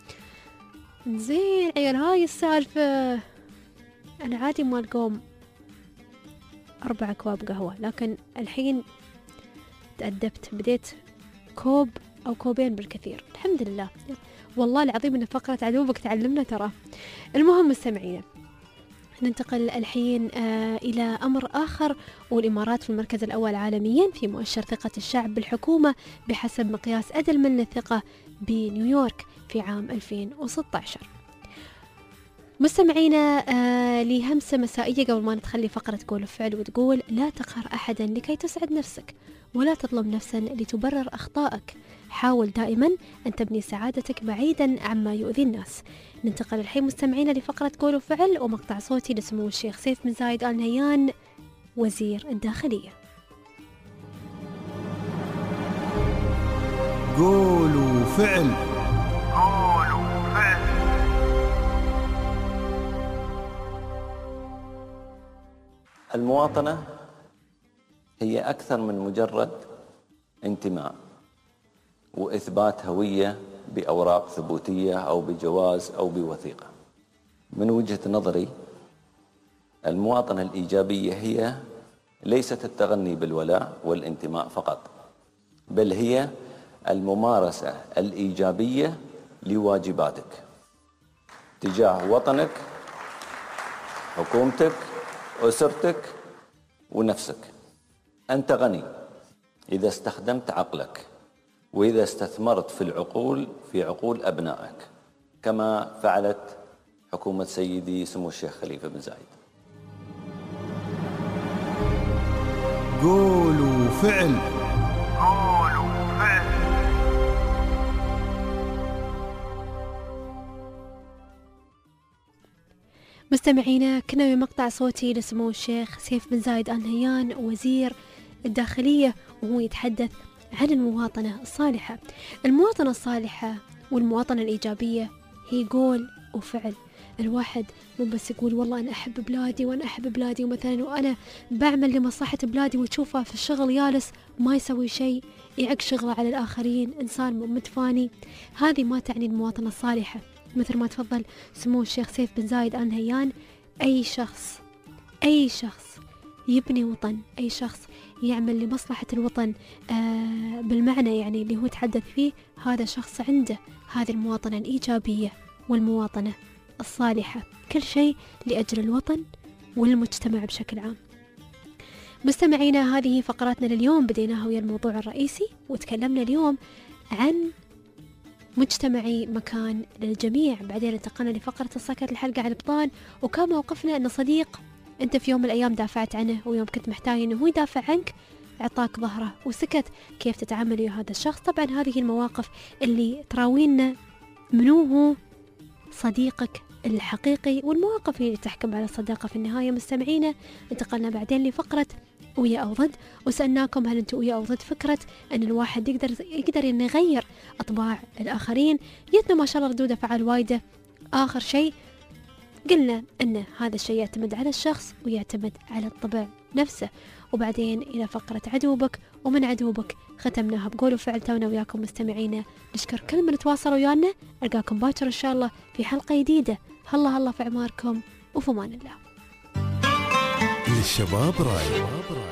زين عيال، هاي السالفة أنا عادي ما القوم أربع أكواب قهوة، لكن الحين تأدبت بديت كوب أو كوبين بالكثير الحمد لله. والله العظيم إن فقرة عدوبك تعلمنا ترى. المهم مستمعينا، ننتقل الحين آه إلى أمر آخر، والإمارات في المركز الأول عالميا في مؤشر ثقة الشعب بالحكومة بحسب مقياس أدلمان للثقة بنيويورك في عام ألفين وستة عشر. مستمعينا آه لهمسة مسائية قبل ما ندخل فقرة قول وفعل، وتقول: لا تقهر أحدا لكي تسعد نفسك، ولا تظلم نفسا لتبرر أخطائك، حاول دائما أن تبني سعادتك بعيدا عما يؤذي الناس. ننتقل الحين مستمعينا لفقرة قول وفعل ومقطع صوتي لسمو الشيخ سيف بن زايد آل نهيان وزير الداخلية. قول وفعل. قول وفعل. المواطنة هي أكثر من مجرد انتماء وإثبات هوية بأوراق ثبوتية أو بجواز أو بوثيقة. من وجهة نظري المواطنة الإيجابية هي ليست التغني بالولاء والانتماء فقط، بل هي الممارسة الإيجابية لواجباتك تجاه وطنك، حكومتك، أسرتك ونفسك. أنت غني إذا استخدمت عقلك، وإذا استثمرت في العقول في عقول أبنائك، كما فعلت حكومة سيدي سمو الشيخ خليفة بن زايد. قول وفعل. قول وفعل. مستمعينا كنا بمقطع صوتي لسمو الشيخ سيف بن زايد آل نهيان وزير الداخلية، وهو يتحدث عن المواطنة الصالحة. المواطنة الصالحة والمواطنة الإيجابية هي قول وفعل. الواحد مو بس يقول والله أنا أحب بلادي وأنا أحب بلادي ومثلا وأنا بعمل لمصلحة بلادي، وتشوفه في الشغل جالس ما يسوي شيء، يعق شغله على الآخرين، إنسان متفاني. هذه ما تعني المواطنة الصالحة. مثل ما تفضل سمو الشيخ سيف بن زايد آل نهيان، أي شخص أي شخص يبني وطن، أي شخص يعمل لمصلحة الوطن آه بالمعنى يعني اللي هو تحدث فيه، هذا شخص عنده هذه المواطنة الإيجابية والمواطنة الصالحة، كل شيء لأجل الوطن والمجتمع بشكل عام. مستمعينا هذه فقراتنا لليوم، بديناها ويا الموضوع الرئيسي، وتكلمنا اليوم عن مجتمعي مكان للجميع. بعدين انتقلنا لفقرة السكت الحلقة عن البطان، وكان موقفنا أن صديق أنت في يوم من الأيام دافعت عنه، ويوم كنت محتاج أنه هو يدافع عنك أعطاك ظهره وسكت. كيف تتعامل ويا هذا الشخص؟ طبعا هذه المواقف اللي تراوينا منو هو صديقك الحقيقي، والمواقف اللي تحكم على الصداقة في النهاية. مستمعينا انتقلنا بعدين لفقرة ويا أو ضد، وسألناكم هل أنتم ويا أو ضد فكرة أن الواحد يقدر يقدر إنه يغير أطباع الآخرين. جتنا ما شاء الله ردود أفعال وايدة. آخر شيء قلنا أن هذا الشيء يعتمد على الشخص ويعتمد على الطبع نفسه. وبعدين إلى فقرة عدوبك ومن عدوبك ختمناها بقول وفعل. تونا وياكم مستمعينا، نشكر كل من تواصلوا ويانا. ألقاكم باكر إن شاء الله في حلقة جديدة. هلا هلا في عماركم وفي أمان الله. للشباب راي.